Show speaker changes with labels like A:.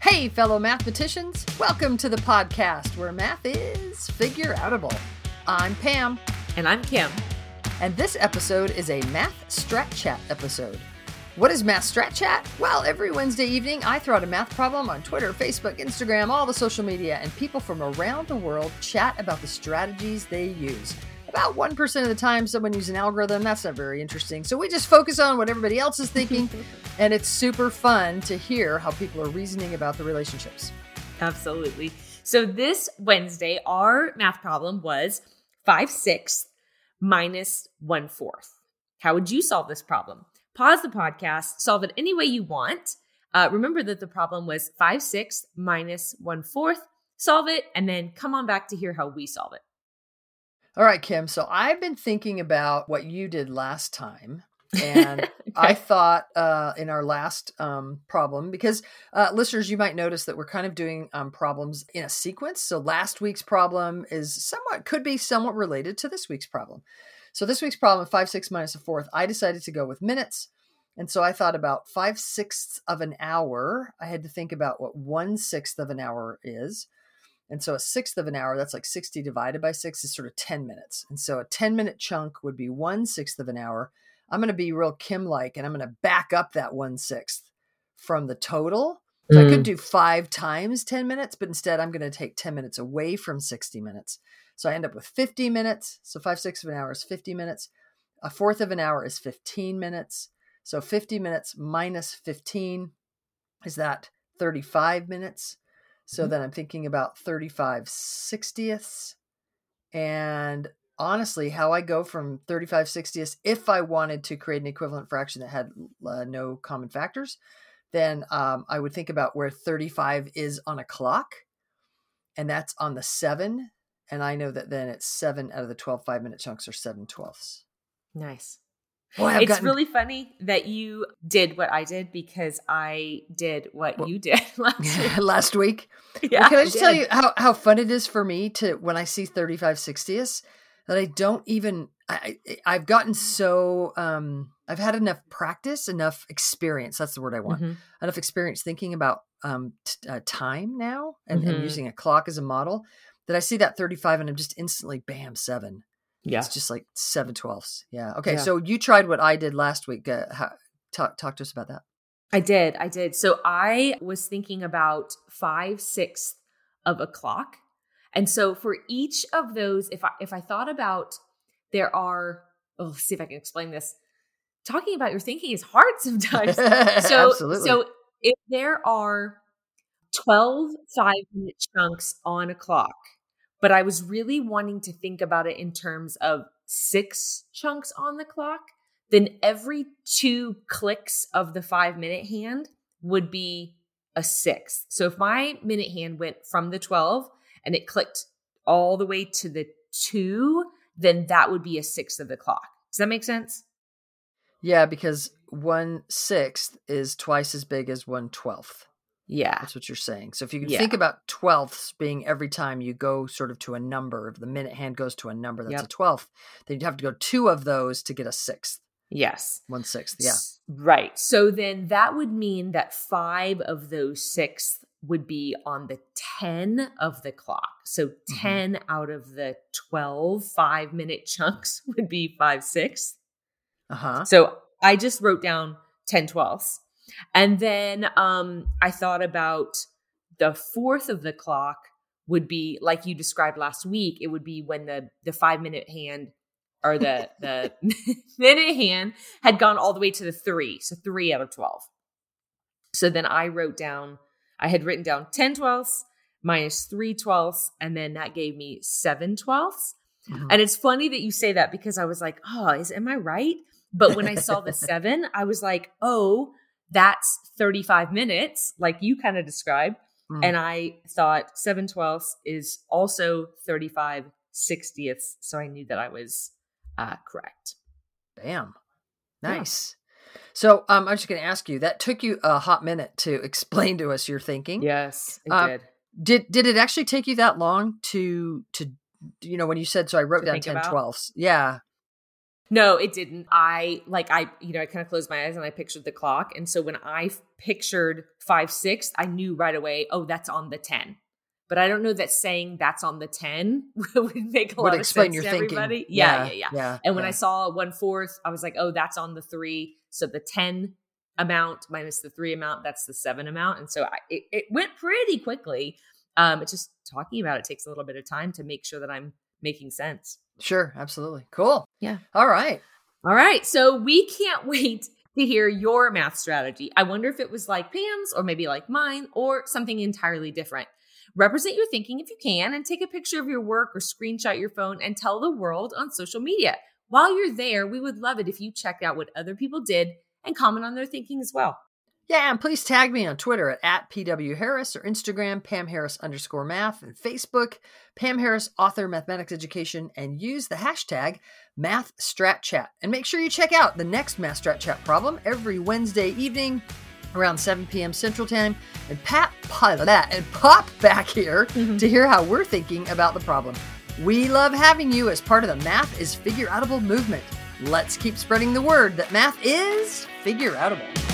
A: Hey, fellow mathematicians, welcome to the podcast where math is figure-outable. I'm Pam.
B: And I'm Kim.
A: And this episode is a Math Strat Chat episode. What is Math Strat Chat? Well, every Wednesday evening, I throw out a math problem on Twitter, Facebook, Instagram, all the social media, and people from around the world chat about the strategies they use. About 1% of the time, someone uses an algorithm. That's not very interesting. So we just focus on what everybody else is thinking, and it's super fun to hear how people are reasoning about the relationships.
B: Absolutely. So this Wednesday, our math problem was 5/6 minus 1/4. How would you solve this problem? Pause the podcast, solve it any way you want. Remember that the problem was 5/6 minus 1/4. Solve it, and then come on back to hear how we solve it.
A: All right, Kim. So I've been thinking about what you did last time. And
B: Okay.
A: I thought in our last problem, because listeners, you might notice that we're kind of doing problems in a sequence. So last week's problem could be somewhat related to this week's problem. So this week's problem, 5/6 minus 1/4, I decided to go with minutes. And so I thought about 5/6 of an hour. I had to think about what 1/6 of an hour is. And so a sixth of an hour, that's like 60 divided by 6 is sort of 10 minutes. And so a 10-minute chunk would be 1/6 of an hour. I'm going to be real Kim-like, and I'm going to back up that 1/6 from the total. So I could do 5 times 10 minutes, but instead I'm going to take 10 minutes away from 60 minutes. So I end up with 50 minutes. So 5/6 of an hour is 50 minutes. A fourth of an hour is 15 minutes. So 50 minutes minus 15 is that 35 minutes. So then I'm thinking about 35/60ths. And honestly, how I go from 35/60ths, if I wanted to create an equivalent fraction that had no common factors, then I would think about where 35 is on a clock. And that's on the 7. And I know that then it's 7 out of the 12 5-minute chunks are 7/12.
B: Nice.
A: Boy,
B: It's really funny that you did what I did because I did what you did
A: last week.
B: Yeah,
A: well, can I just tell you how fun it is for me to, when I see 35/60ths, that I don't even, I've gotten so, I've had enough practice, enough experience. That's the word I want. Enough experience thinking about time now and using a clock as a model that I see that 35 and I'm just instantly, bam, 7.
B: Yeah.
A: It's just like 7/12. Yeah. Okay.
B: Yeah.
A: So you tried what I did last week. Talk to us about that.
B: I did. So I was thinking about 5/6 of a clock. And so for each of those, if I thought about, there are, let's see if I can explain this. Talking about your thinking is hard sometimes.
A: Absolutely.
B: So if there are 12 5-minute chunks on a clock, but I was really wanting to think about it in terms of 6 chunks on the clock, then every 2 clicks of the 5-minute hand would be a 6. So if my minute hand went from the 12 and it clicked all the way to the 2, then that would be a 6th of the clock. Does that make sense?
A: Yeah, because 1/6 is twice as big as 1/12.
B: Yeah.
A: That's what you're saying. So if you can think about 12ths being every time you go sort of to a number, if the minute hand goes to a number that's a 12th, then you'd have to go 2 of those to get a 6th.
B: Yes.
A: 1/6. Yeah.
B: Right. So then that would mean that 5 of those 6 would be on the 10 of the clock. So 10 out of the 12 5-minute chunks would be 5/6. So I just wrote down 10/12. And then I thought about the 4th of the clock would be, like you described last week, it would be when the 5-minute hand or the minute hand had gone all the way to the 3. So 3 out of 12. So then I had written down 10/12 minus 3/12, and then that gave me 7/12. And it's funny that you say that because I was like, am I right? But when I saw the 7, I was like, that's 35 minutes, like you kind of described. And I thought 7/12 is also 35/60ths. So I knew that I was correct.
A: Bam. Nice. Yeah. So I'm just going to ask you, that took you a hot minute to explain to us your thinking.
B: Yes, it did.
A: Did it actually take you that long to when you said, so I wrote down 10/12? Yeah.
B: No, it didn't. I kind of closed my eyes and I pictured the clock. And so when I pictured 5/6, I knew right away, oh, that's on the 10. But I don't know that saying that's on the 10 would make a lot of sense
A: your
B: to
A: thinking.
B: everybody. Yeah. And when I saw 1/4, I was like, oh, that's on the 3. So the 10 amount minus the 3 amount, that's the 7 amount. And so it went pretty quickly. It's just talking about it takes a little bit of time to make sure that I'm making sense.
A: Sure. Absolutely. Cool.
B: Yeah.
A: All right.
B: So we can't wait to hear your math strategy. I wonder if it was like Pam's or maybe like mine or something entirely different. Represent your thinking if you can and take a picture of your work or screenshot your phone and tell the world on social media. While you're there, we would love it if you checked out what other people did and comment on their thinking as well.
A: Yeah, and please tag me on Twitter at PWHarris or Instagram, PamHarris_math, and Facebook, Pam Harris Author Mathematics Education, and use the hashtag MathStratChat. And make sure you check out the next MathStratChat problem every Wednesday evening around 7 p.m. Central Time, and pop back here to hear how we're thinking about the problem. We love having you as part of the Math is Figure-Outable movement. Let's keep spreading the word that math is figure-outable.